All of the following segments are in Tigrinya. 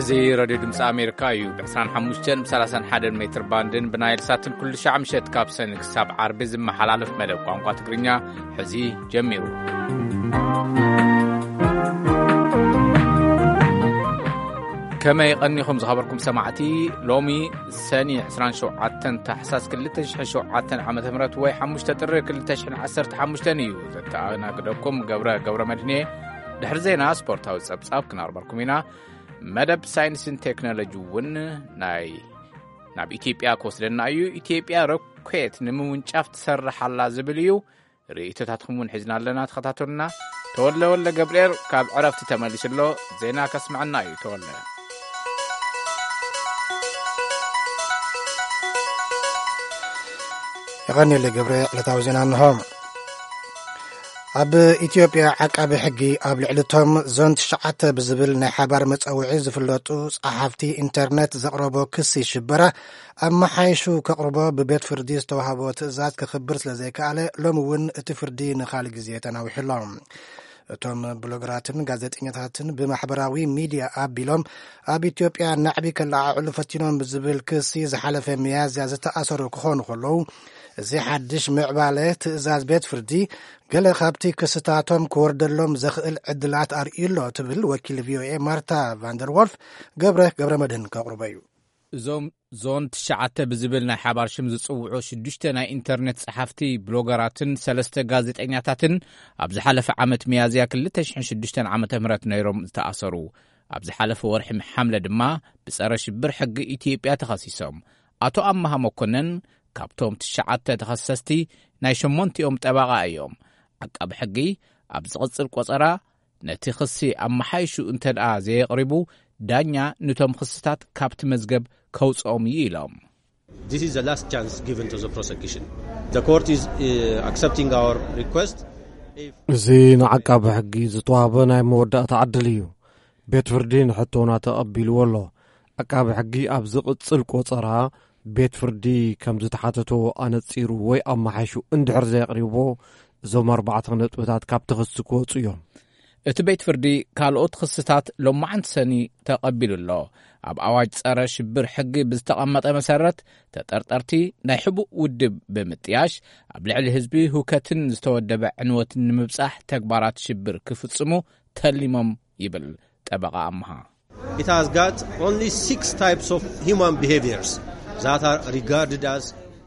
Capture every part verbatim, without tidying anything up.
زي راديو دمس أمريكا يو بعسان حموشتن بسلاسان حدن متر باندن بنايل ساتن كل شعب مشت كابسن كساب عربي زم حلالف مدب قانقا تقرينيا حزي جميرو كما يقنيكم زخبركم سماعتي لومي ساني عسران شوعاتن تحساس كل تشح شوعاتن عمد مرات وي حموشت تر كل تشح عسرت حموشتن يو زتانا قدكم غبره غبره مدني دحر زينا سبورتاوي صبصاب كناربركم هنا مدب ساينس اند تكنولوجي ون ناي ناب ኢትዮጵያ ኮስደና እዩ ኢትዮጵያ ሮኬት ንምውንጫፍ ተሰርሕ አላ ዝብልዩ ርእይቶታትኩም ሒዝና ኣለና ተኸታተሉና ተወለ ወለ ገብርኤል ካብ ዕረፍቲ ተመልስሎ ዜና ከስምዕና እዩ ተወለ يغني لجبريل لتوزينا النهار أب إثيوبيا عقاب حقي أب لعلتهم زون تشعت بزبل نحبر متأوعي زفلوتو صحافتي إنترنت زقربو كسي شبرة أما حيشو كقربو ببيت فردي استوهبو تأزاز كخبرت لزيك على لومون تفردي نخالق زيتنا وحلام توم بلوغراتن غازيتينياتن بمحبراوي ميديا أب بيلوم أب إثيوبيا نعبي كلا علفتينهم بزبل كسي زحلف ميازيا زتأثروا كخون خلو زي حدش معبالة تأزاز بيت فردي قال خابتي كستاتهم كوردلهم زخل عدلات أرئيلو تبل وكيل فيو اي مارتا فاندر وولف قبره قبره مدهن كقربايو زوم زون تشعت بزبلنا حبار شمز صوعو شدشتنا انترنت صحافتي بلوغراتن سلسته غازيتينياتاتن ابز حلف عامت ميازيا كل تشحن شدشتن عامت امرات نيروم تاثروا ابز حلف ورح محمله دما بصره شبر حق ኢትዮጵያ ተخصيصهم አቶ አማሃ መኮነን ካብቶም ትሽዓተ ተኸሰስቲ ናይ ሸሞንቲኦም ጠባቃ እዮም عقب حقي أبز قصر قصرا نتي خصي أما حيشو انتدعا زي قريبو دانيا نتوم خصتات كابت مزقب كوز أومي إلام. This is the last chance given to the prosecution. The court is uh, accepting our request. زين عقب حقي زطوابنا مودة تعدليو بيت فردين حتونا تقبل والله عقب حقي أبز قصر قصرا بيت فردي كم زتحاتتو أنا تصيرو وي أما حيشو اندحر زي قريبو زوم أربعة نقطات كاب تخصكو صيام اتبيت فردي كالوت خصتات لو ما عند سني تقبل الله اب اواج صره شبر حقي بزتقمط مسرت تطرطرتي ناي حبو ودب بمطياش اب لعل حزبي هوكتن زتودب عنوت نمبصح تكبارات شبر كفصمو تليمم يبل طبقه امها. It has got only six types of human behaviors that are regarded as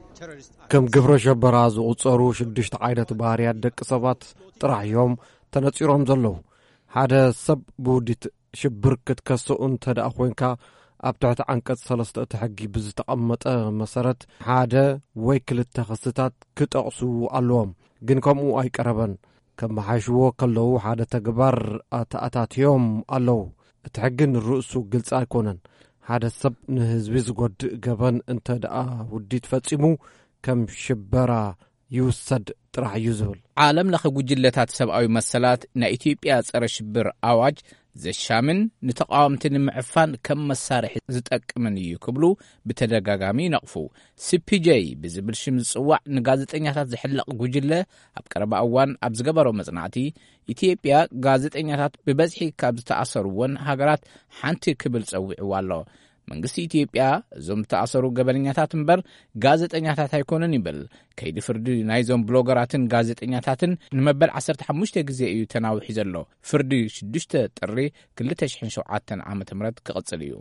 كم قبر شبراز وصرو شدشت عيدة باريات دك صبات طرحيهم تنصيرهم زلو هذا سب بوديت شبر كتكسو انت دا اخوينكا ابتعت عنقد ثلاثه تحقي بزتقمط مسرت هذا ويكل التخصصات كتقصو علوم جنكم اي قربن كم حاشو كلو هذا تكبر اتاتيوم علو تحقن الرؤس قلص ايكونن هذا سب نهزبي زغد جبن انت دا وديت فصيمو كم شبرا يوسد طرح يزول عالم لخ ጉጅለታት ሰብአዊ መሰላት ና ኢትዮጵያ ጸረ ሽብር አዋጅ ዘሻምን ንተቃዋምትን ምዕፋን ከም መሳርሒ ዝጠቅምን እዩ ክብሉ በተደጋጋሚ ነቅፉ ሲፒጄ ብዝብል ሽም ዝጽዋዕ ንጋዜጠኛታት ዝሕልቅ ጉጅለ ኣብ ቀረባ እዋን ኣብ ዝገበሮ መጽናዕቲ ኢትዮጵያ ጋዜጠኛታት ብበዝሒ ካብ ዝተኣሰሩወን ሃገራት ሓንቲ ክብል ጸዊዕዋ ኣሎ መንግስቲ ኢትዮጵያ ዞም ተኣሰሩ ገበነኛታት እንበር ጋዜጠኛታት አይኮነን ይብል ከይዲ ፍርዲ ናይዞም ብሎገራትን ጋዜጠኛታትን ንመበል ዓሰርተ ሓሙሽተ ግዜ እዩ ተናውሒ ዘሎ ፍርዲ ሽዱሽተ ጥሪ ክልተ ሽሕን ሸውዓተ ዓመተ ምህረት ክቅጽል እዩ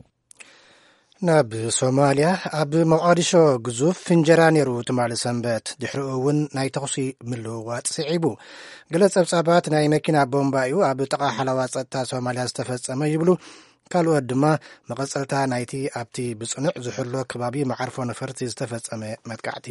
ናብ ሶማሊያ ኣብ መቃዲሾ ግዙፍ ፍንጀራ ነይሩ ትማል ሰንበት ድሕሪ እውን ናይ ተኽሲ ምልውዋጥ ስዒቡ ገለ ጸብጻባት ናይ መኪና ቦምባ እዩ ኣብ ጥቓ ሓላዋ ጸጥታ ሶማሊያ ዝተፈጸመ ይብሉ ካልኦ ድማ መቀጸልታ ናይቲ ኣብቲ ብጽኑዕ ዝሕሎ ከባቢ ማዕርፎ ነፈርቲ ዝተፈጸመ መጥቃዕቲ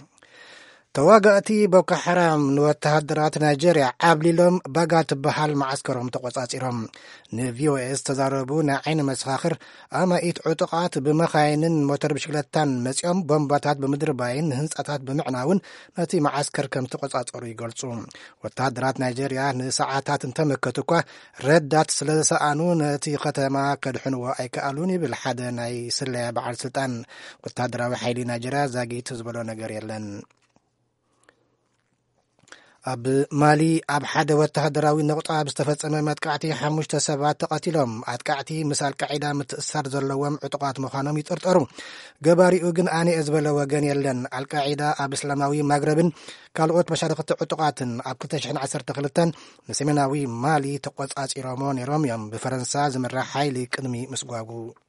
ተዋጋእቲ ቦኮ ሓራም ንወተሃደራት ናይጀርያ ዓብሊሎም ባጋ ትበሃል ማዓስከሮም ተቆጻጺሮም ንቪኦኤ ዝተዛረቡ ናይ ዓይኒ መስኻኽር ኣማኢት ዕጡቓት ብመኻይንን ሞተር ብሽክለታን መጺኦም ቦምባታት ብምድርባይን ህንጻታት ብምዕናውን ነቲ ማዓስከር ከም ተቆጻጸሩ ይገልጹ ወተሃደራት ናይጀርያ ንሰዓታት እንተመከቱ እኳ ረዳት ስለ ዝሰኣኑ ነቲ ከተማ ከድሕንዎ ኣይከኣሉን ይብል ሓደ ናይ ስለያ በዓል ስልጣን ወተሃደራዊ ሓይሊ ናይጀርያ ዛጊት ዝበሎ ነገር የለን ኣብ ማሊ ኣብ ሓደ ወተሃደራዊ ነቁጣ ብዝተፈጸመ መጥቃዕቲ ሓሙሽተ ሰባት ተቐቲሎም ኣጥቃዕቲ ምስ አልቃዒዳ ምትእስሳር ዘለዎም ዕጡቃት ምዃኖም ይጥርጠሩ። ገባሪኡ ግን ኣነ ዝበለ ወገን የለን። አልቃዒዳ ኣብ እስላማዊ ማግረብን ካልኦት መሻርክቲ ዕጡቃትን ኣብ ክልተ ሽሕን ዓሰርተ ክልተን ንሰሜናዊ ማሊ ተቆጻጺሮሞ ነይሮም እዮም ብፈረንሳ ዝምራሕ ሓይሊ ቅድሚ ምስጓጉ።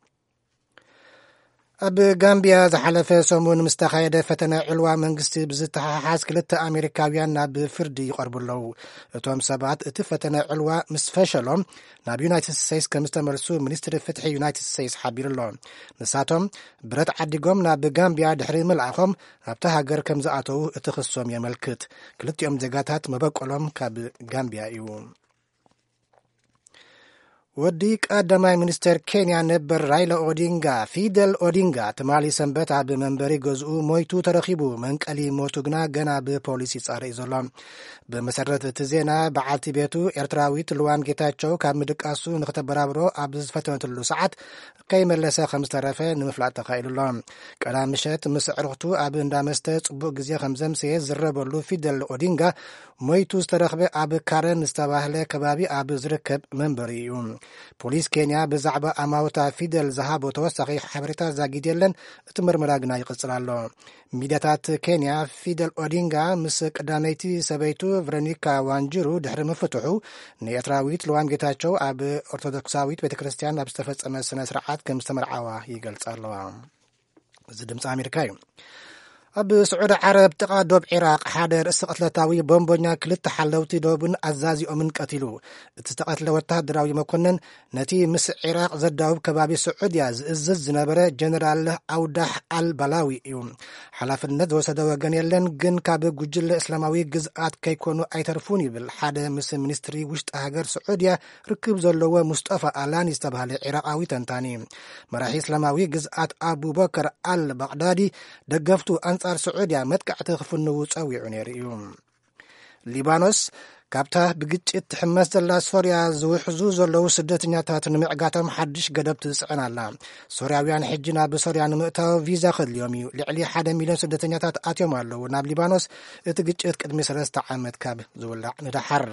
ኣብ ጋምቢያ ዝሓለፈ ሰሙን ምስ ተኻየደ ፈተነ ዕልዋ መንግስቲ ብዝተሓሓዝ ክልተ ኣሜሪካውያን ናብ ፍርዲ ይቐርቡ ኣለዉ። እቶም ሰባት እቲ ፈተነ ዕልዋ ምስ ፈሸሎም ናብ ዩናይትድ ስቴትስ ከም ዝተመልሱ ሚኒስትሪ ፍትሒ ዩናይትድ ስቴትስ ሓቢሩ ኣሎ። ንሳቶም ብረት ዓዲጎም ናብ ጋምቢያ ድሕሪ ምልኣኾም ናብቲ ሃገር ከም ዝኣተዉ እቲ ክሶም የመልክት። ክልቲኦም ዜጋታት መበቆሎም ካብ ጋምቢያ እዩ። ወዲ ቀዳማይ ሚኒስተር ኬንያ ነበር ራይላ ኦዲንጋ ፊደል ኦዲንጋ ትማሊ ሰንበት ኣብ መንበሪ ገዝኡ ሞይቱ ተረኺቡ። መንቀሊ ሞቱ ግና ገና ብፖሊስ ይጻረይ ዘሎ። ብመሰረት እቲ ዜና በዓልቲ ቤቱ ኤርትራዊት ልዋም ጌታቸው ካብ ምድቃሱ ንክተበራብሮ ኣብ ዝፈተነትሉ ሰዓት ከይመለሰ ከም ዝተረፈ ንምፍላጥ ተኻኢሉ ኣሎ። ቀዳም ምሸት ምስ ዕርኽቱ ኣብ እንዳመስተ ጽቡቕ ግዜ ከም ዘምስየ ዝረበሉ ፊደል ኦዲንጋ ሞይቱ ዝተረኽበ ኣብ ካረን ዝተባህለ ከባቢ ኣብ ዝርከብ መንበሪ እዩ። ፖሊስ ኬንያ ብዛዕባ ኣማውታ ፊደል ዝሃቦ ተወሳኺ ሓበሬታ ዛጊድ የለን። እቲ ምርመራ ግና ይቕጽል ኣሎ። ሚድያታት ኬንያ ፊደል ኦዲንጋ ምስ ቀዳመይቲ ሰበይቱ ቨሮኒካ ዋንጅሩ ድሕሪ ምፍትሑ ንኤርትራዊት ልዋም ጌታቸው ኣብ ኦርቶዶክሳዊት ቤተ ክርስቲያን ኣብ ዝተፈጸመ ስነ ስርዓት ከም ዝተመርዓዋ ይገልጻ ኣለዋ። እዚ ድምፂ ኣሜሪካ እዩ። ኣብ ስዑድ ዓረብ ጥቓ ዶብ ዒራቅ ሓደ ርእሲ ቅትለታዊ ቦምቦኛ ክልተ ሓለውቲ ዶብን ኣዛዚኦምን ቀቲሉ። እቲ ተቐትለ ወተሃደራዊ መኮነን ነቲ ምስ ዒራቅ ዘዳውብ ከባቢ ስዑድያ ዝእዝዝ ዝነበረ ጀነራል ኣውዳሕ ኣልባላዊ እዩ። ሓላፍነት ዝወሰደ ወገን የለን፣ ግን ካብ ጉጅለ እስላማዊ ግዝኣት ከይኮኑ ኣይተርፉን ይብል ሓደ ምስ ሚኒስትሪ ውሽጢ ሃገር ስዑድያ ርክብ ዘለዎ ሙስጠፋ ኣላኒ ዝተባሃለ ዒራቃዊ ተንታኒ። መራሒ እስላማዊ ግዝኣት አቡበከር አልባግዳዲ ደገፍቱ አንጻር ስዑድያ መጥቃዕቲ ክፍንው ፀዊዑ ነይሩ እዩ። ሊባኖስ ካብታ ብግጭት ትሕመስ ዘላ ሶርያ ዝውሕዙ ዘለዉ ስደተኛታት ንምዕጋቶም ሓድሽ ገደብ ትፅዕን ኣላ። ሶርያውያን ሕጂ ናብ ሶርያ ንምእታዊ ቪዛ ከድልዮም እዩ። ልዕሊ ሓደ ሚልዮን ስደተኛታት ኣትዮም ኣለዉ ናብ ሊባኖስ እቲ ግጭት ቅድሚ ሰለስተ ዓመት ካብ ዝውላዕ ንዳሓር።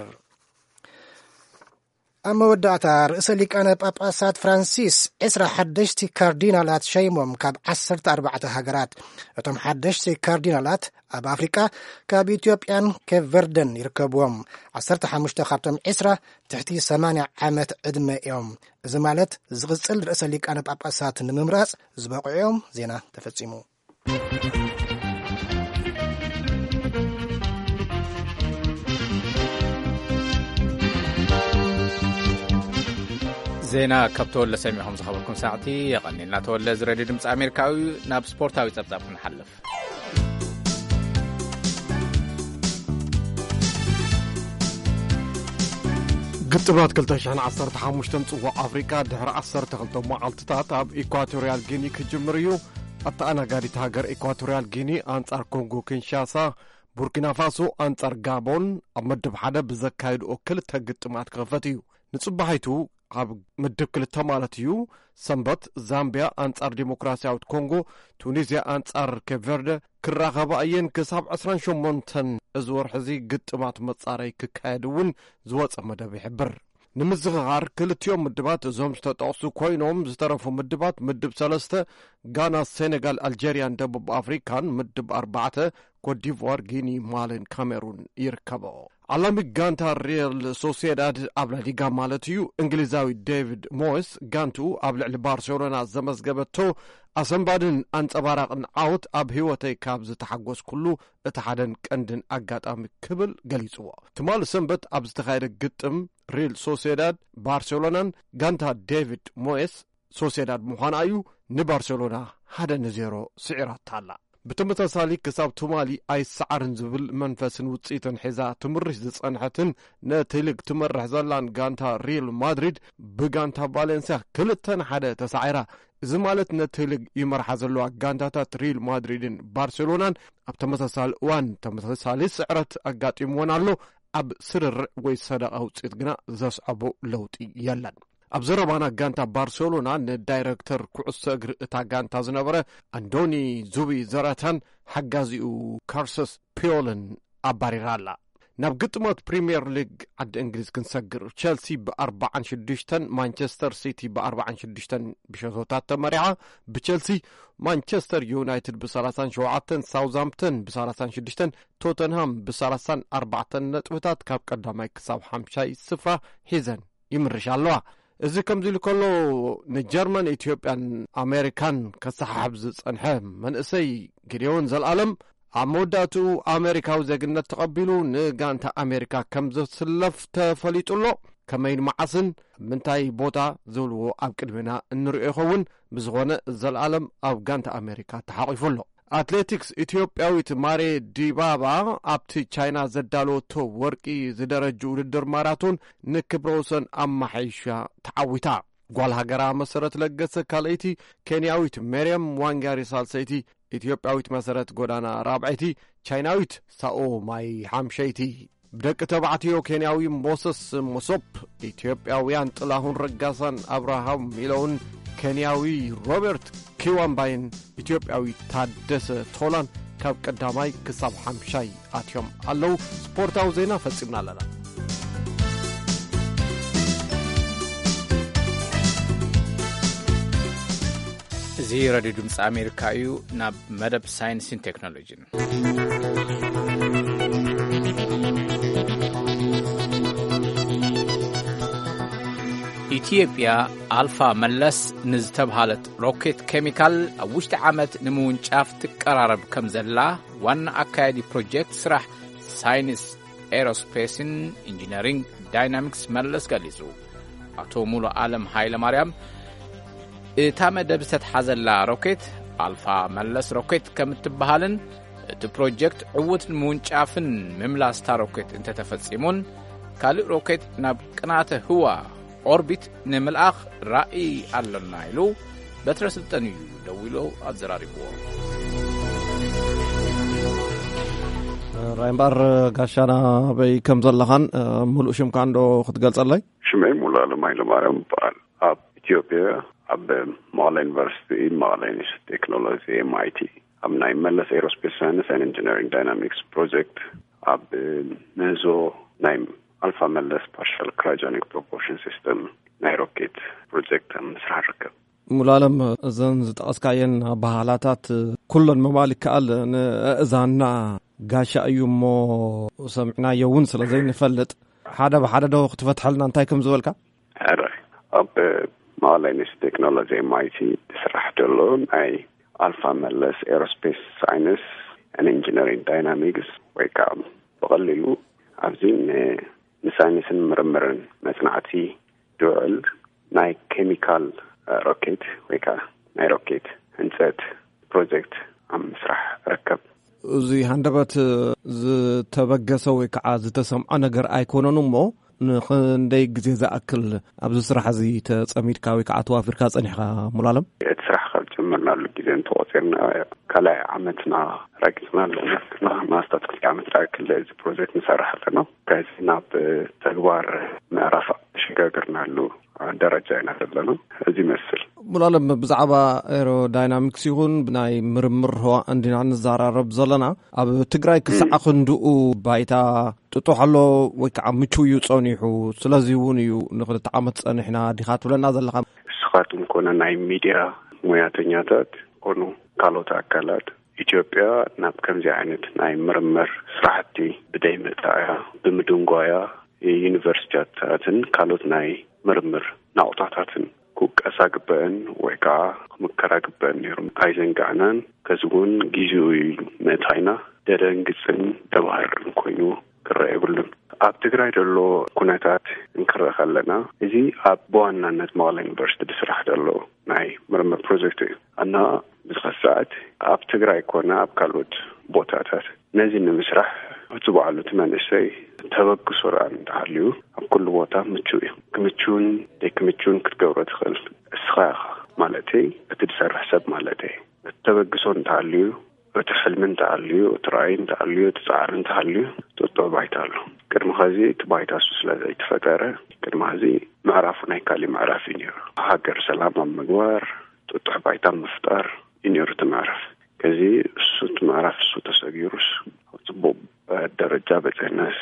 ኣብ መወዳእታ ርእሰ ሊቃነ ጳጳሳት ፍራንሲስ ዕስራ ሓደሽቲ ካርዲናላት ሸይሞም ካብ ዓሰርተ ኣርባዕተ ሃገራት። እቶም ሓደሽቲ ካርዲናላት ኣብ ኣፍሪቃ ካብ ኢትዮጵያን ኬፕ ቨርደን ይርከብዎም። ዓሰርተ ሓሙሽተ ካብቶም ዕስራ ትሕቲ ሰማንያ ዓመት ዕድመ እዮም። እዚ ማለት ዝቕጽል ርእሰ ሊቃነ ጳጳሳት ንምምራጽ ዝበቕዑዮም። ዜና ተፈጺሙ። ዜና ካብ ተወለ ሰሚዕኹም ዝኸበርኩም ሰዓቲ የቐኒልና ተወለ ዝረድዩ ድምፂ ኣሜሪካዊ ናብ ስፖርታዊ ጸብጻብ ክንሓልፍ። ግጥባት ክልተ ሽሕን ዓሰርተ ሓሙሽተ ጽዋዕ ኣፍሪካ ድሕሪ ዓሰርተ ክልተ መዓልትታት ኣብ ኢኳቶርያል ጊኒ ክጅምር እዩ። ኣተኣናጋዲት ሃገር ኢኳቶርያል ጊኒ ኣንጻር ኮንጎ ኪንሻሳ፣ ቡርኪና ፋሶ ኣንጻር ጋቦን ኣብ ምድብ ሓደ ብዘካይድኦ ክልተ ግጥማት ክኽፈት እዩ። ንጽባሒቱ ኣብ ምድብ ክልተ ማለት እዩ ሰንበት ዛምቢያ አንጻር ዲሞክራሲያዊት ኮንጎ፣ ቱኒዝያ አንጻር ኬፕ ቨርደ ክራኸባ እየን ክሳብ ዓሰርተ ሸሞንተ እዚ ወርሒ እዚ ግጥማት መጻረይ ክካየድ እውን ዝወፀ መደብ ይሕብር። ንምዝኽኻር ክልቲኦም ምድባት እዞም ዝተጠቕሱ ኮይኖም ዝተረፉ ምድባት ምድብ ሰለስተ ጋና፣ ሴኔጋል፣ አልጄሪያን ደቡብ አፍሪካን ምድብ ኣርባዕተ ኮትዲቯር፣ ጊኒ፣ ማልን ካሜሩን ይርከቦ። ዓላሚ ጋንታ ሪል ሶሲዳድ ኣብ ላሊጋ ማለት እዩ እንግሊዛዊ ዴቪድ ሞይስ ጋንቱ ኣብ ልዕሊ ባርሴሎና ዘመዝገበቶ ኣሰንባድን ኣንጸባራቕን ዓወት ኣብ ህይወተይ ካብ ዝተሓጐስ ኩሉ እቲ ሓደን ቀንድን ኣጋጣሚ ክብል ገሊጽዎ። ትማል ሰንበት ኣብ ዝተኻየደ ግጥም ሪል ሶሲዳድ ባርሴሎናን ጋንታ ዴቪድ ሞይስ ሶሲዳድ ምዃና እዩ ንባርሴሎና ሓደ ንዜሮ ስዒራታ ኣላ። ብተመሳሳሊ ክሳብ ቱማሊ ኣይሰዓርን ዝብል መንፈስን ውፅኢትን ሒዛ ትምርሕ ዝጸንሐትን ነቲ ሊግ ትመርሕ ዘላን ጋንታ ሪል ማድሪድ ብጋንታ ቫሌንሲያ ክልተ ንሓደ ተሳዒራ። እዚ ማለት ነቲ ሊግ ይመርሓ ዘለዋ ጋንታታት ሪል ማድሪድን ባርሴሎናን ኣብ ተመሳሳሊ እዋን ተመሳሳሊ ስዕረት ኣጋጢምዎን ኣሎ። ኣብ ስርርዕ ወይ ሰደቓ ውፅኢት ግና ዘስዓቦ ለውጢ የለን። ኣብ ዘረባና ጋንታ ባርሴሎና ንዳይረክተር ኩዕሶ እግሪ እታ ጋንታ ዝነበረ አንዶኒ ዙቢ ዘረታን ሓጋዚኡ ካርሎስ ፒዮልን ኣባሪራ ኣላ። ናብ ግጥሞት ፕሪምየር ሊግ ዓዲ እንግሊዝ ክንሰግር ቸልሲ ብኣርባዓን ሽዱሽተን ማንቸስተር ሲቲ ብኣርባዓን ሽዱሽተን ብሸቶታት ተመሪሓ ብቸልሲ ማንቸስተር ዩናይትድ ብሰላሳን ሸውዓተን ሳውዛምፕተን ብሰላሳን ሽዱሽተን ቶተንሃም ብሰላሳን ኣርባዕተን ነጥብታት ካብ ቀዳማይ ክሳብ ሓምሻይ ስፍራ ሒዘን ይምርሻ ኣለዋ እዚ ከምዚ ኢሉ ከሎ ንጀርመን ኢትዮጵያን ኣሜሪካን ከሰሓብ ዝጸንሐ መንእሰይ ግዴውን ዘለኣለም ኣብ መወዳእትኡ ኣሜሪካዊ ዜግነት ተቐቢሉ ንጋንታ ኣሜሪካ ከም ዝስለፍ ተፈሊጡሎ ከመይን መዓስን ምንታይ ቦታ ዝብልዎ ኣብ ቅድሚና እንሪኦ ይኸውን ብዝኾነ ዘለኣለም ኣብ ጋንታ ኣሜሪካ ተሓቂፉሎ አትሌቲክስ ኢትዮጵያዊት ማሬ ዲባባ ኣብቲ ቻይና ዘዳለወቶ ወርቂ ዝደረጁ ውድድር ማራቶን ንክብረ ወሰን ኣማሓይሻ ተዓዊታ ጓል ሃገራ መሰረት ለገሰ ካልአይቲ ኬንያዊት ሜርያም ዋንጋሪ ሳልሰይቲ ኢትዮጵያዊት መሰረት ጎዳና ራብዓይቲ ቻይናዊት ሳኦ ማይ ሓምሸይቲ ብደቂ ተባዕትዮ ኬንያዊ ሞሰስ ሞሶፕ ኢትዮጵያውያን ጥላሁን ረጋሳን አብርሃም ሚለውን ኬንያዊ ሮበርት ኪዋምባይን ኢትዮጵያዊ ታደሰ ቶላን ካብ ቀዳማይ ክሳብ ሓምሻይ ኣትዮም ኣለው ስፖርታዊ ዜና ፈጺምና ኣለና እዚ ሬድዮ ድምፂ ኣሜሪካ እዩ ናብ መደብ ሳይንስን ቴክኖሎጂን ኢትዮጵያ ኣልፋ መለስ ንዝተባሃለት ሮኬት ኬሚካል ኣብ ውሽጢ ዓመት ንምውንጫፍ ትቀራረብ ከም ዘላ ዋና ኣካያዲ ፕሮጀክት ስራሕ ሳይንስ ኤሮስፔስን ኢንጂነሪንግ ዳይናሚክስ መለስ ገሊጹ ኣቶ ሙሉ ዓለም ሃይለ ማርያም እታ መደብ ዝተሓዘላ ሮኬት ኣልፋ መለስ ሮኬት ከም እትበሃልን እቲ ፕሮጀክት ዕውት ንምውንጫፍን ምምላስታ ሮኬት እንተተፈጺሙን ካልእ ሮኬት ናብ ቅናተ ህዋ ኦርቢት ንምልኣኽ ራእይ ኣለና ኢሉ በትረ ስልጠን እዩ ደው ኢሉ ኣዘራሪብዎ ራይምባር ጋሻና በይ ከም ዘለኻን ሙሉእ ሽምካ እንዶ ክትገልጸለይ ሽመይ ሙሉ ዓለም ሃይለ ማርያም ይበሃል ኣብ ኢትዮጵያ ኣብ መቀለ ዩኒቨርሲቲ መቀለ ቴክኖሎጂ ኤምአይቲ ኣብ ናይ መለስ ኤሮስፔስ ሳይንስ ኤንድ ኢንጂነሪንግ ዳይናሚክስ ፕሮጀክት ኣብ ነዞ ናይ ኣልፋ መለስ ፓርሻል ክራዮጀኒክ ፕሮፖርሽን ሲስተም ናይ ሮኬት ፕሮጀክት ምስራሕ ርከብ ሙሉ ዓለም እዘን ዝጠቐስካየን ባህላታት ኩሎን መማል ይከኣል ንእዛና ጋሻ እዩ እሞ ሰሚዕናዮ እውን ስለዘይንፈልጥ ሓደ ብሓደ ዶ ክትፈትሐልና እንታይ ከም ዝበልካ ኣብ መቀለ ቴክኖሎጂ ኤምአይቲ ዝስራሕ ዘሎ ናይ ኣልፋ መለስ ኤሮስፔስ ሳይንስ ኤንድ ኢንጂነሪንግ ዳይናሚክስ ወይ ከዓ ብቐሊሉ ኣብዚ ንሳይንስን ምርምርን መጽናዕቲ ድውዕል ናይ ኬሚካል ሮኬት ወይ ከዓ ናይ ሮኬት ህንፀት ፕሮጀክት ኣብ ምስራሕ ርከብ እዚ ሃንደበት ዝተበገሰ ወይ ከዓ ዝተሰምዖ ነገር ኣይኮነን እሞ ንክንደይ ግዜ ዝኣክል ኣብዚ ስራሕ እዚ ተጸሚድካ ወይ ከዓ ተዋፊርካ ጸኒሕካ ሙሉ ዓለም እቲ ስራሕ ካብ ጀመርናሉ ግዜ እንተቆፂርና ካልኣይ ዓመትና ረጊፅና ኣለና ማስተር ክልተ ዓመት ዳክል እዚ ፕሮጀክት ንሰርሕ ኣለና ከዚ ናብ ተግባር ምዕራፍ ሽጋግርናሉ ደረጃ ኢና ዘለና እዚ መስል ሙሉ ዓለም ብዛዕባ ኤሮዳይናሚክስ ይኹን ብናይ ምርምር ህዋ እንዲና ንዘራረብ ዘለና ኣብ ትግራይ ክሳዕ ክንድኡ ባይታ ጥጡሓሎ ወይ ከዓ ምቹው እዩ ጸኒሑ ስለዚ እውን እዩ ንክልተ ዓመት ጸኒሕና ዲኻ ትብለና ዘለኻ ስኻቱም ኮነ ናይ ሚድያ ሙያተኛታት ኮኑ ካልኦት ኣካላት ኢትዮጵያ ናብ ከምዚ ዓይነት ናይ ምርምር ስራሕቲ ብደይ ምእታያ ብምድንጓያ ዩኒቨርሲቲታትን ካልኦት ናይ ምርምር ናውጣታትን ኩቀሳ ግበን ወይ ከዓ ምከራ ግበን ነይሮም ኣይዘንጋዕናን ከዝውን ጊዜኡ ምእታይና ደደንግፅን ተባህርን ኮይኑ ክረአ ይብሉን ኣብ ትግራይ ዘሎ ኩነታት እንክረአ ከለና እዚ ኣብ በዋናነት መቀለ ዩኒቨርሲቲ ዝስራሕ ዘሎ ናይ ምርምር ፕሮጀክት እዩ እና ብዝኸሰዓት ኣብ ትግራይ ኮነ ኣብ ካልኦት ቦታታት ነዚ ንምስራሕ እትበዓሉ ትመንሰይ ተበግሶ ራን ተሃልዩ ኣብ ኩሉ ቦታ ምቹው እዩ ክምቹን ደክምቹን ክትገብሮ ትኽእል እስኻ ማለት እቲ ዝሰርሕ ሰብ ማለት ተበግሶ እንተሃልዩ እቲ ሕልም እንተሃልዩ እቲ ራእይ እንተሃልዩ እቲ ፃዕሪ እንተሃልዩ ጥጦ ባይታ ኣሎ ቅድሚ ኸዚ እቲ ባይታ እሱ ስለዘይተፈጠረ ቅድሚ ኸዚ ምዕራፉ ናይ ካሊእ ምዕራፍ እዩ ነይሩ ሃገር ሰላም ኣብ ምግባር ጥጦ ባይታ ምፍጣር እዩ ነይሩ እቲ ምዕራፍ ከዚ እሱ እቲ ምዕራፍ እሱ ተሰጊሩስ ጽቡቕ ደረጃ በፅሕነስ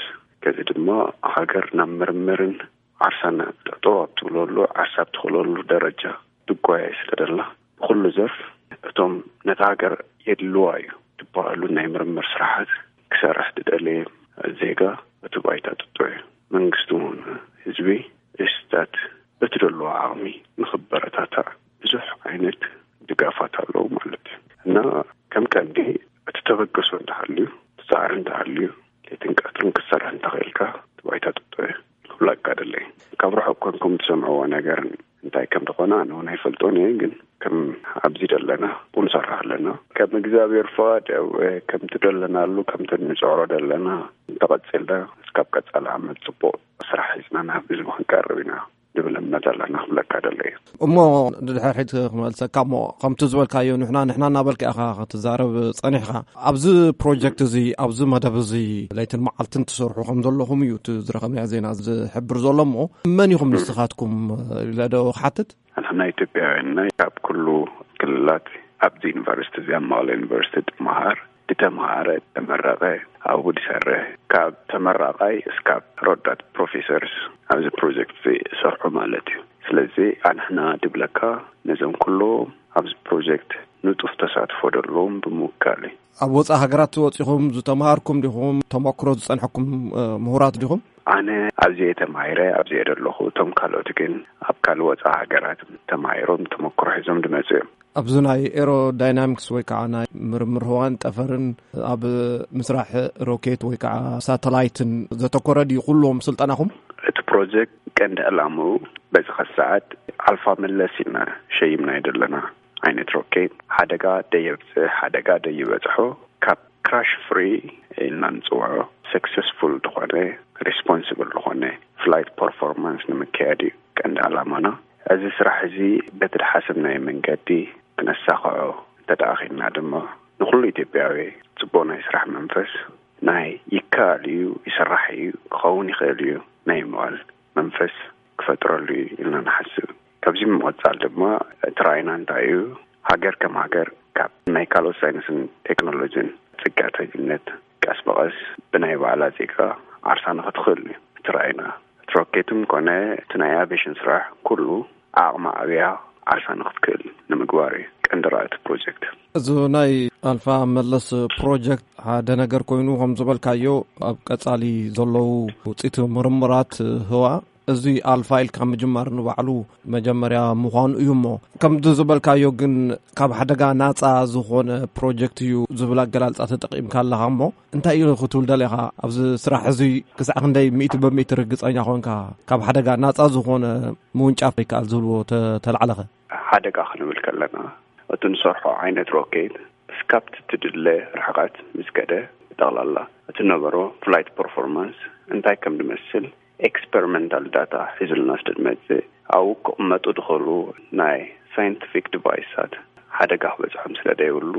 እዚ ድማ ሃገርና ምርምርን ዓርሳና ጠጠው ትብለሉ ዓሳብ ትኽለሉ ደረጃ ድጓይ ስለደላ ኩሉ ዘርፍ እቶም ነታ ሃገር የድልዋ እዩ ትባሉ ናይ ምርምር ስራሕት ክሰርሕ ትደሊ ዜጋ በትባይታ ጥጦይ መንግስቱ ህዝቢ እስታት በትደሉ ዓቕሚ ንኽበረታታ ብዙሕ ዓይነት ድጋፋት ኣለዉ ማለት እና ከም ቀንዲ እትተበገሱ እንትሃልዩ ትዛር እንትሃልዩ ለትንቀጥርን ክሰርሕ እንተኽእልካ ትባይታ ጥጦይ ክብላካ ደለይ ካብ ሩሕ ኮንኩም ትሰምዕዎ ነገር እንታይ ከም ተኾነ ኣነ ናይ ፈልጦን ግን ከም ኣብዚ ደለና ቡንሰርሕ ኣለና ከም እግዚአብሔር ፈቃድ ከም ትደለናሉ ከም ትንፅዕሮ ደለና ተቐፅልና እስካብ ቀጻላ ዓመት ጽቡቕ ስራሕ ሒዝና ብዙሕ ክንቀርብ ኢና ድብል እምነት ኣለና ክብለካ ደለይ እሞ ድሕሪት ክመልሰካ እሞ ከምቲ ዝበልካዮ ንሕና ንሕና እናበልካ ኢኻ ክትዛረብ ፀኒሕካ ኣብዚ ፕሮጀክት እዚ ኣብዚ መደብ እዚ ለይትን መዓልትን ትሰርሑ ከም ዘለኹም እዩ ዝረኸብና ዜና ዝሕብር ዘሎ እሞ መን ኢኹም ንስኻትኩም ለዶ ክሓትት ኣንሕና ኢትዮጵያውያንና ካብ ኩሉ ክልላት ኣብዚ ዩኒቨርሲቲ እዚ ኣብ መቐለ ዩኒቨርሲቲ ትመሃር ተተማሃረ ተመረቀ ኣብ ውድሰርሕ ካብ ተመራቃይ እስካብ ረዳት ፕሮፌሰርስ ኣብዚ ፕሮጀክት ሰርሑ ማለት እዩ ስለዚ ኣንሕና ድብለካ ነዞም ኩሉ ኣብዚ ፕሮጀክት ንጡፍ ተሳትፎ ደለዎም ብምውካል ኣብ ወፃኢ ሃገራት ወፂኹም ዝተማሃርኩም ዲኹም ተመክሮ ዝፀንሐኩም ምሁራት ዲኹም ኣነ ኣብዚ ተማሂረ ኣብዚ ደለኹ ቶም ካልኦት ግን ኣብ ካል ወፃኢ ሃገራት ተማሂሮም ተመክሮ ሒዞም ድመፁ ኣብዚ ናይ ኤሮዳይናሚክስ ወይ ከዓ ናይ ምርምር ህዋን ጠፈርን ኣብ ምስራሕ ሮኬት ወይ ከዓ ሳተላይትን ዘተኮረ ድዩ ኩሎም ስልጠናኹም እቲ ፕሮጀክት ቀንዲ ዕላምኡ በዚ ሰዓት ኣልፋ መለስ ኢልና ሸይምና ይደለና ዓይነት ሮኬት ሓደጋ ደየብፅሕ ሓደጋ ደይበፅሖ ካብ ክራሽ ፍሪ ኢልና ንፅውዖ ሰክሰስፉል ዝኾነ ሪስፖንሲብል ዝኾነ ፍላይት ፐርፎርማንስ ንምክያድ ቀንዲ ዕላማና እዚ ስራሕ እዚ በትድሓስብናይ መንገዲ ክነሳኽዖ ተዳኺልና ድማ ንኩሉ ኢትዮጵያዊ ጽቡቕ ናይ ስራሕ መንፈስ ናይ ይካል እዩ ይስራሕ እዩ ክኸውን ይኽእል እዩ ናይ ምዋል መንፈስ ክፈጥረሉ ኢልና ንሓስብ ካብዚ ምወጻል ድማ ትራይና እንታይ እዩ ሃገር ከም ሃገር ካብ ናይ ካልኦት ሳይንስን ቴክኖሎጂን ጽጋተኝነት ቀስ በቐስ ብናይ ባዕላ ዜጋ ዓርሳ ንኽትኽእል እዩ ትራይና ሮኬትም ኮነ እቲ ናይ አቪዬሽን ስራሕ ኩሉ ዓቕማ ዓብያ ዓርሳ ንኽትክእል ንምግባር እዩ ቀንዲ ራእቲ ፕሮጀክት እዚ ናይ ኣልፋ መለስ ፕሮጀክት ሓደ ነገር ኮይኑ ከም ዝበልካዮ ኣብ ቀጻሊ ዘለዉ ውፅኢት ምርምራት ህዋ እዚ ኣልፋ ኢልካ ምጅማር ንባዕሉ መጀመርያ ምዃኑ እዩ እሞ ከምቲ ዝበልካዮ ግን ካብ ሓደጋ ናፃ ዝኾነ ፕሮጀክት እዩ ዝብል ኣገላልፃ ተጠቒምካ ኣለኻ እሞ እንታይ እዩ ክትብል ደለኻ ኣብዚ ስራሕ እዚ ክሳዕ ክንደይ ሚእቲ በሚእቲ ርግፀኛ ኮንካ ካብ ሓደጋ ናፃ ዝኾነ ምውንጫፍ ይከኣል ዝብልዎ ተለዓለኸ ሓደጋ ክንብል ከለና እቲ ንሰርሖ ዓይነት ሮኬት እስካብ ትድለ ርሕቐት ምስ ከደ ጠቕላላ እቲ ነበሮ ፍላይት ፐርፎርማንስ እንታይ ከም ድመስል ኤክስፐሪመንታል ዳታ ሒዝልና ስለድመፅእ ኣብኡ ክቕመጡ ድኽእሉ ናይ ሳይንቲፊክ ዲቫይሳት ሓደጋ ክበፅሖም ስለደይብሉ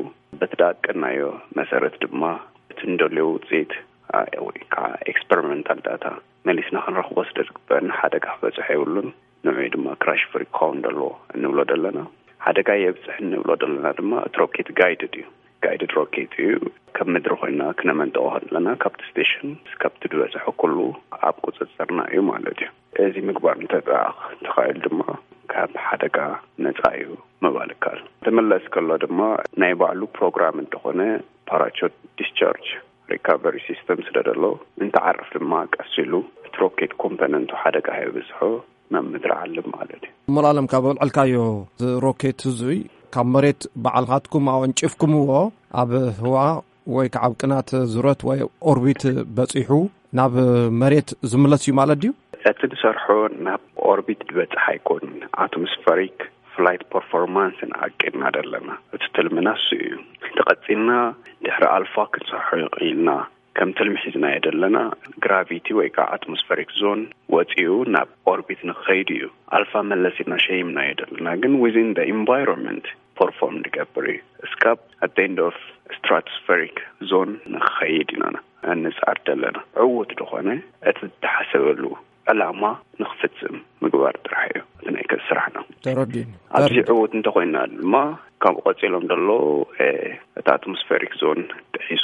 በትዳቅናዮ መሰረት ድማ እቲ እንደልዮ ውፅኢት ወይ ከዓ ኤክስፐሪመንታል ዳታ መሊስና ክንረኽቦ ስለዝግበአና ሓደጋ ክበፅሖ የብሉን ንዑይ ድማ ክራሽ ፍሪ ክኸውን ደልዎ እንብሎ ደለና ሓደጋ የብፅሕ እንብሎ ደለና ድማ እቲ ሮኬት ጋይድድ እዩ ጋይድድ ሮኬት እዩ ካብ ምድሪ ኮይና ክነመንጠቆ ከለና ካብቲ ስቴሽን እስካብቲ ድበፅሖ ኩሉ ኣብ ቁፅፅርና እዩ ማለት እዩ እዚ ምግባር እንተደኣኽ ተኻይል ድማ ካብ ሓደጋ ነፃ እዩ ምባል ይከኣል ተመለስ ከሎ ድማ ናይ ባዕሉ ፕሮግራም እንትኾነ ፓራቾት ዲስቻርጅ ሪካቨሪ ሲስተም ስለደሎ እንተዓርፍ ድማ ቀስ ኢሉ እቲ ሮኬት ኮምፖነንቱ ሓደጋ የብፅሖ ናብ ምድሪ ዓለም ማለት እዩ ሞላለም ካብ በልዕልካዮ ሮኬት እዙይ ካብ መሬት በዓልካትኩም ኣወንጭፍኩምዎ ኣብ ህዋ ወይ ከዓ ኣብ ቅናት ዙረት ወይ ኦርቢት በፂሑ ናብ መሬት ዝምለስ እዩ ማለት ድዩ እቲ ንሰርሖ ናብ ኦርቢት ዝበፅሕ ኣይኮን ኣቶሞስፌሪክ ፍላይት ፐርፎርማንስን ኣቂድና ደለና እቲ ትልምና እሱ እዩ ተቐፂልና ድሕሪ ኣልፋ ክንሰርሖ ይኽእልና ከም ትልሚ ሒዝና የደለና ግራቪቲ ወይ ከዓ ኣቶሞስፌሪክ ዞን ወፂኡ ናብ ኦርቢት ንኸይድ እዩ ኣልፋ መለሲና ሸይምና የደለና ግን within the environment perform ንገብር እዩ እስካብ at the end of stratospheric zone ንኸይድ ኢና እንፃር ደለና ዕውት ድኾነ እቲ ተሓሰበሉ ዕላማ ንኽፍፅም ምግባር ጥራሕ እዩ እቲ ናይ ከ ስራሕና ተረዲን ኣብዚ ዕውት እንተኮይና ድማ ካብ ቆፂሎም ደሎ እቲ ኣቶሞስፌሪክ ዞን ጥሒሱ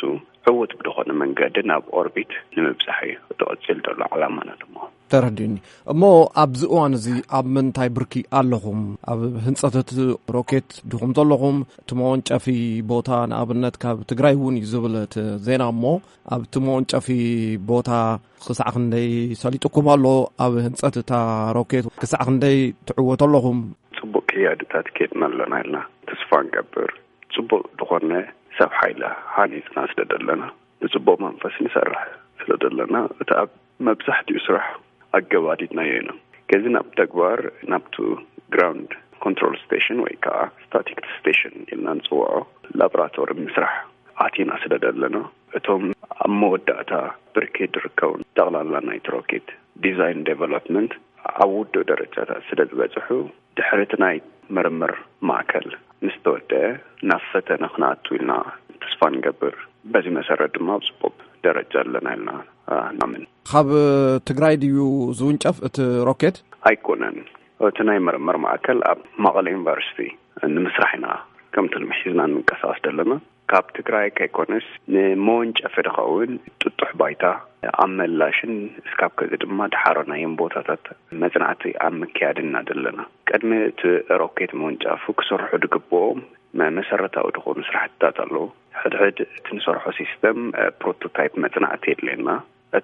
عود بدخون من قادنا بأوربيت نمبسحي وتقصيل دولة على ما ندمه ترديني مو أبزقوان زي أب من تاي بركي اللهم أب هنصتت روكيت دخم طلقهم تمونج في بوتان أبنت كاب تقرايون يزبلت زينا مو أب تمونج في بوتا خسع خندي ساليتكم الله أب هنصتت تا روكيت خسع خندي تعوت اللهم صبو قيادتات كيدنا لنا لنا تسفان قبر صبو دخونا سب حيلة هاني ناس لدلنا صبو منفس نسرح لدلنا تأب مبزحت يسرح أجوادنا ينا كذا نبتكبر نبتو ground control station ويكا static station إلنا نصوعه لابراتور مسرح عطينا سددلنا اتهم موداتا بركيد ركون تغلال لنا يتروكيت design development عود درجات سدد بزحو دحرتنا مرمر معكل نستوده نفتنا خناتو لنا تسفان قبر بزي مسرد ما بصبب درجة لنا لنا آه نامن خاب تقراي ديو زونجف ات روكيت ايكونن وتناي مرمر معكل اب مغل يونيفرسيتي ان مسرحنا كم تلمحيزنا نقصاص دلنا كاب تقراي كيكونس نمونج افدخون تطح بايتا عملاشن اسكاب كذا دما تحارنا ينبوتات مزنعتي ام كيادنا دلنا قدمه روكيت مونج افك سرحو دغبو ما مسرتاو دخول مسرحتات الله حد حد تنسرحو سيستم بروتوتايب مزنعتي لنا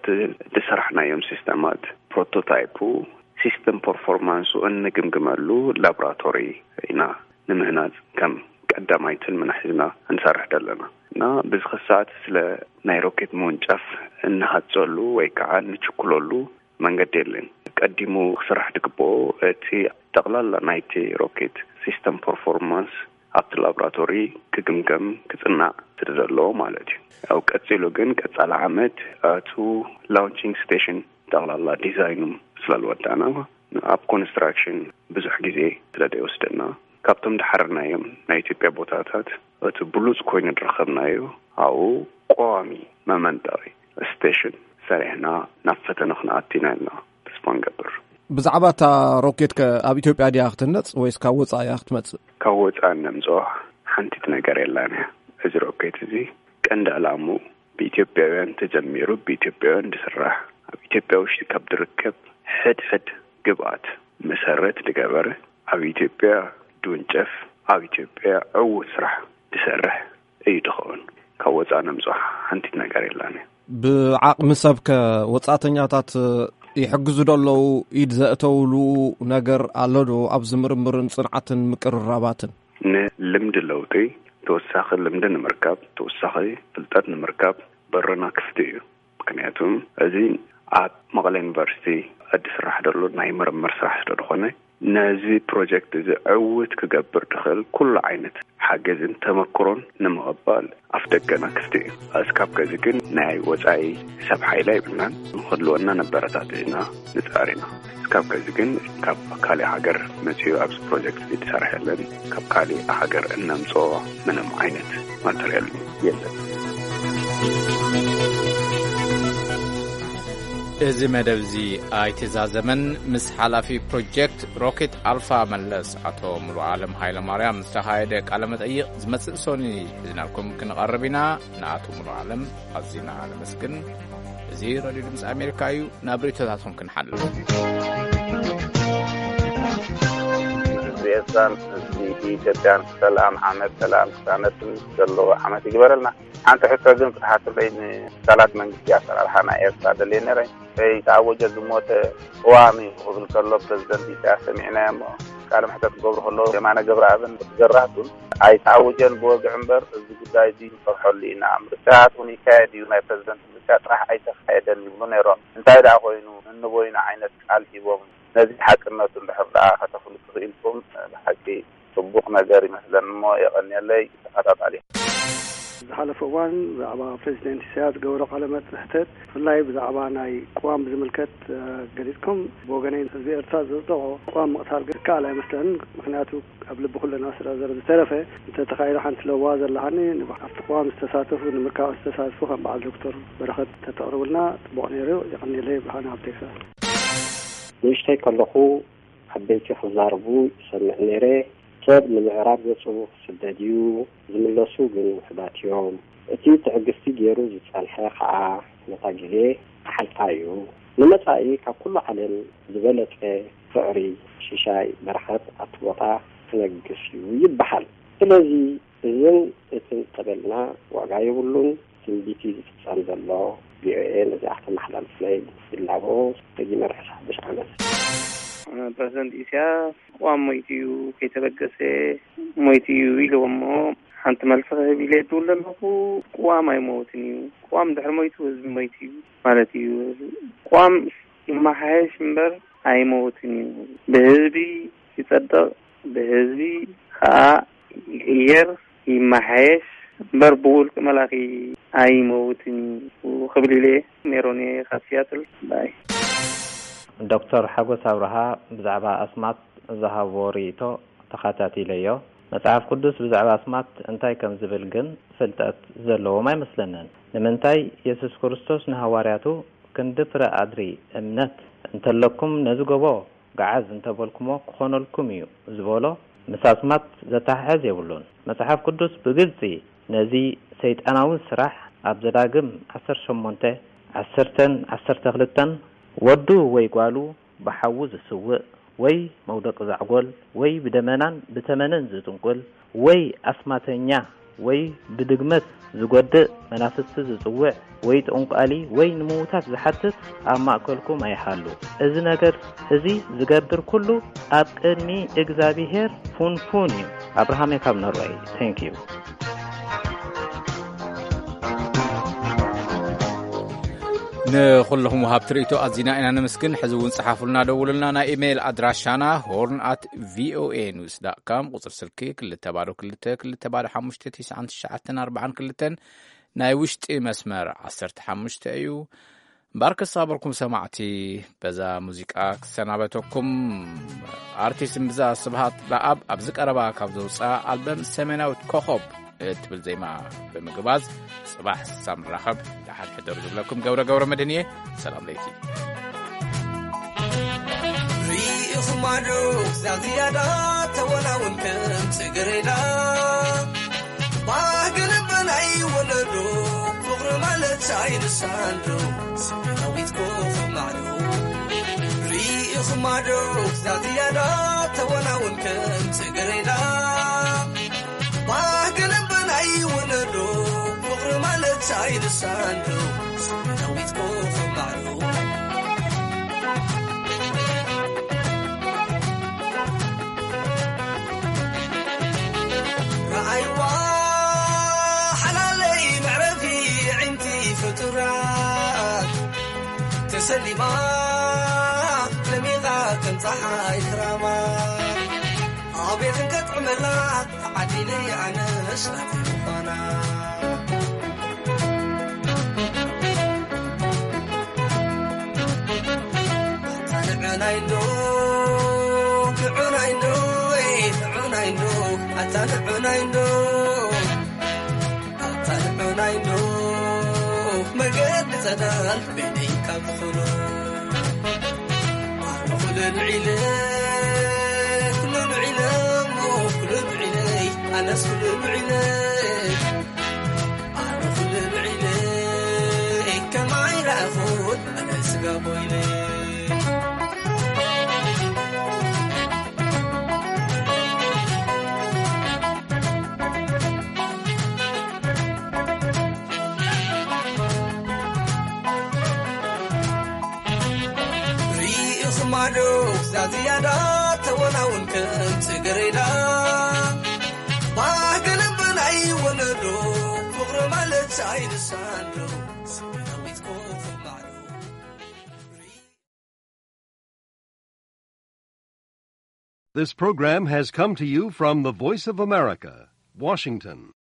تسرحنا يوم سيستمات بروتوتايبو سيستم performance وأن جمجمالو لابراتوري هنا نمهناز كم قدامايتن من حزنا نسرح دلنا نا بزخصات سلا نايروكيت مونجف إنها تزولو ويكعان نشكلولو من قديلين قديمو خسرح دقبو تي تغلال نايتي روكيت سيستم performance عبد اللابراتوري كجمجم كتصنع تدزلو مالتي أو كتسيلو جن كتصال عمد تو launching station تغلال ديزاينم سلال ودانا أب كونستراكشن بزح جزء تلادي وستنا كابتم دحرنا يوم نايتيبيا بوتاتات وتبلوز كوين درخبنا يو أو قوامي ممنطقي ستيشن سريحنا نفتنا خناتينا لنا تسبان قبر بزعبة روكيت كأب إثيوبيا دي أختنت ويس كاوز آي أختمت كاوز آن نمزوح حنتي تنقر إلانا إذ روكيت زي كان دعلامو بإثيوبيا تجميرو بإثيوبيا دسرح أب إثيوبيا وش كاب دركب حد حد قبعت مسرت لقبر أب إثيوبيا دون جف أب إثيوبيا أو سرح تسرح أي دخون كاوز آن نمزوح حنتي تنقر إلانا بعقم مسابك وطاعتنياتات يحجزوا دلو يتزأتولو نجر على أبز مرمرن صنعة مقررابات. ن لمد اللوتي توسخ لمد المركب توسخي فلتات المركب برنا كفتيو. كنياتهم أزين عاد مغل يونيفرسيتي أدسرح دلو ناي مرمر سرح دلوخني. نازي بروجكت إذا عود كجبر دخل كل عينت حاجزين تمكرون نمقبل أفتقنا كفتيو. أسكاب كذكين ناي وزعي سبحي لاي بنان نخدلو أننا نبرتاتينا نتعارينا. كاب كذكين كاب كالي حجر مسيو أبس بروجكت يتسرح لن كاب كالي حجر إنم صوع منم عينت ماتريال يلا. إذا مدوزي آيتزا زمن مسحلا في بروجكت روكيت ألفا ملس عطو ملو عالم هايلا مريم مستحايدك على متأيق زمتسل سوني إذن لكم كنقربنا نعطو ملو عالم أزينا على مسكن زي راديو دمس أمريكايو نابريتو تاتهم كنحل زيزان زي جدان سلام حمد سلام سانت سلو حمد يقبرلنا أنت حتى دون فتحات بين ثلاث من جاسر الحنا إرسال لينري في تعوج الزموت وامي وفي الكلو بريزيدنت بتاع سمعنا قال حتى تقبره الله جماعة قبر أبن جراتون أي تعوجن بوج عمبر الزجاج دي فرحوا لي نعم رسالة ونكاد يوناي بريزيدنت بتاع راح أي تخيل يقولون يرون أنت إذا أخوينه إنه بوين عينة قالتي بوم نزيد حكمنا تنحر دعاء تفضل تغيلكم حكي طبقنا جاري مثلا ما يغني لي تخطط عليه على فوان زعبا بريزيدنت سياد قولوا على متحتت والله بزعبا ناي قوام بزملكت قريتكم بوغنين زي ارتاز زدو قوام مقتال كالا مثلا مخناتو قبل بكل الناس رازر بتعرفه انت تخيل حنت لو وازر لعني نبقى قوام استساتف ونمكا استساتفوا بعد دكتور برخت تتقرب لنا بونيرو يغني لي بحنا بتكسا نشتي كلخو حبيت خزاربو سمعني ري سب من العراق يصوب سداديو زملسو من وحدات يوم እቲ ትዕግስቲ ገይሩ ዝጸንሐ ከዓ ነታ ግዜ ሓልፋዩ ንመጻኢ ካብ ኩሉ ዓለም ዝበለጸ ፍቕሪ ሽሻይ በረኸት ኣትቦታ ትነግስ እዩ ይበሃል። ስለዚ እዝን እትን ተበልና ዋጋ የብሉን ትንቢቲ ዝፍጸም ዘሎ ቪኦኤ ነዚ ኣተመሓላልፍለይ ይላቦ ተጊመርሕ ሓድሽ ዓመት ፕሬዝደንት ኢሳያስ ቋም ሞይትዩ ከይተበገሰ ሞይትዩ ኢሎሞ ሓንቲ መልሰኸ ቢለ ትውለለኹ ቋም ኣይሞትን እዩ ቋም ድሕሪ ሞይቱ ህዝቢ ሞይትዩ ማለት እዩ ቋም ይመሓየሽ እምበር ኣይሞትን እዩ ብህዝቢ ይጸድቕ ብህዝቢ ከዓ ይቕየር ይመሓየሽ እምበር ብውልቂ መላኺ ኣይሞትን እዩ ክብል ኢለ ሜሮኔ ካብ ሲያትል ባይ ዶክተር ሓጎስ አብርሃ ብዛዕባ ኣስማት ዝሃቦ ርእቶ ተኸታቲለዮ መጽሐፍ ቅዱስ ብዛዕባ ኣስማት እንታይ ከም ዝብል ግን ፍልጠት ዘለዎም ኣይመስለንን ንምንታይ ኢየሱስ ክርስቶስ ንሐዋርያቱ ክንድፍረ አድሪ እምነት እንተለኩም ነዝገቦ ጋዓዝ እንተበልኩሞ ክኾነልኩም እዩ ዝበሎ ምስ ኣስማት ዘተሓሕዝ የብሉን መጽሐፍ ቅዱስ ብግልፂ ነዚ ሰይጣናዊ ስራሕ ኣብ ዘዳግም ዓሰርተ ሸሞንተ ዓሰርተን ዓሰርተ ክልተን ወዱ ወይ ጓሉ በሐው ዝስውእ ወይ መውደቅ ዛዕጎል ወይ ብደመናን ብተመነን ዝጥንቁል ወይ አስማተኛ ወይ ብድግመት ዝጎድእ መናፍስት ዝጽውዕ ወይ ጥንቋሊ ወይ ንሙታት ዝሓትት ኣብ ማእከልኩም ኣይሓሉ እዚ ነገር እዚ ዝገብር ኩሉ ኣብ ቅድሚ እግዚአብሔር ፉንፉን እዩ አብርሃም ካብ ኖርዌይ ቴንክ ዩ ንኹልኹም ወሃብ ትርኢቶ ኣዚና ኢና ንምስግን ሕዚ እውን ጽሓፉልና ደውሉልና ናይ ኢሜይል ኣድራሻና ሆርን ኣት ቪኦኤ ኒውስ ዳት ካም ቁጽር ስልኪ ክልተ ባዶ ክልተ ክልተ ባዶ ሓሙሽተ ትሽዓን ትሽዓተን ኣርባዓን ክልተን ናይ ውሽጢ መስመር ዓሰርተ ሓሙሽተ እዩ እምበር ክሳበርኩም ሰማዕቲ በዛ ሙዚቃ ክሰናበተኩም ኣርቲስት ምዛ ስብሃት ለኣብ ኣብዚ ቀረባ ካብ ዘውፅኣ ኣልበም ሰሜናዊት ኮኸብ እትብል ዜማ ብምግባዝ ጽባሕ ሳምራኸብ ዳሓድ ሕደር ዝብለኩም ገብረ ገብረ መድንየ ሰላም ለይቲ ሪኢኹማዶ ዛዝያዳ ተወላውን ከም ትግሬዳ ባግልበናይ ወለዶ ፍቕሪ ማለት ኣይንሳንዶ ሰሜናዊት ኮኸብ ማዕዶ ሪኢኹማዶ ዛዝያዳ ተወላውን ከም ትግሬዳ ባግልበናይ ወለዶ ፍቕሪ ማለት ኣይንሳንዶ ሰሜናዊት ኮኸብ ማዕዶ ረኣይዋ ሓላለይ መዕረፊ ዕንቲ ፍጡራት ተሰሊማ ለሚቓ ከም ፀሓይ ክራማ ኣቤት እንከጥዕመላ ተዓዲለይ ኣነ ስናት ምዃና ንዕናይዶ ንዕናይዶ ንዕናይዶ ኣታ ንዕናይዶ ኣታ ንዕናይዶ መገዲ ጸዳል በደይ ካብ ዝኾኑ ኣነ ኩለን ዒለ ኩለን ዒለ እሞ ኩለን ዒለይ ኣነስ ኩለን ዒለ ኣነ ኩለን ዒለ ከማይ ረኣኹት ኣነ ስጋ ቦይለ ማዶ ዛዝያዳ ተወላውን ከም ትግሬዳ ባግልበናይ ወለዶ ፍቕሪ ማለት ኣይንሳንዶ ሰሜናዊት ኮኸብ ማዕዶ This program has come to you from the Voice of America, Washington.